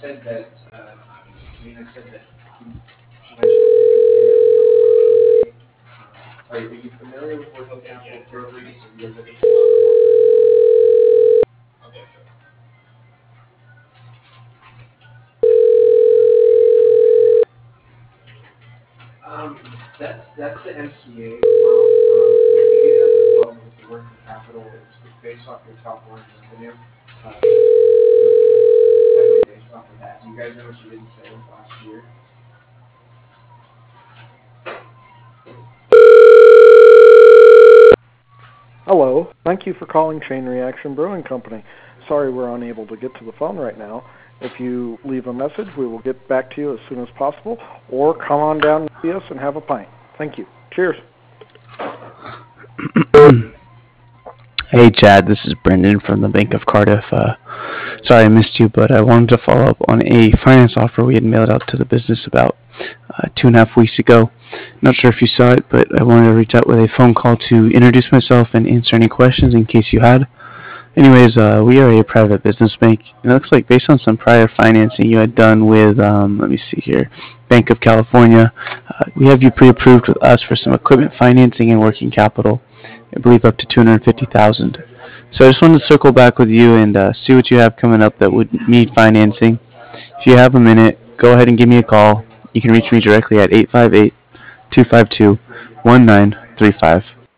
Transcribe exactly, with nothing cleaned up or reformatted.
said that, uh, Nina said that you mentioned fifty K. Are you, are you familiar with working capital programs? Have you guys ever seen something? Okay, sure. Um, that's that's the M C A model. Um, you can do that as well with the working capital. It's, it's based off your top line revenue. Uh, so it's heavily based off of that. Do you guys know what you did in sales last year? Hello, thank you for calling Chain Reaction Brewing Company. Sorry we're unable to get to the phone right now. If you leave a message, we will get back to you as soon as possible, or come on down and see us and have a pint. Thank you. Cheers. Hey Chad, this is Brendan from the Bank of Cardiff. Uh, sorry I missed you, but I wanted to follow up on a finance offer we had mailed out to the business about uh, two and a half weeks ago. Not sure if you saw it, but I wanted to reach out with a phone call to introduce myself and answer any questions in case you had. Anyways, uh, we are a private business bank, and it looks like based on some prior financing you had done with, um, let me see here, Bank of California, uh, we have you pre-approved with us for some equipment financing and working capital. I believe up to two hundred fifty thousand dollars. So I just wanted to circle back with you and uh, see what you have coming up that would need financing. If you have a minute, go ahead and give me a call. You can reach me directly at eight five eight, two five two, one nine three five.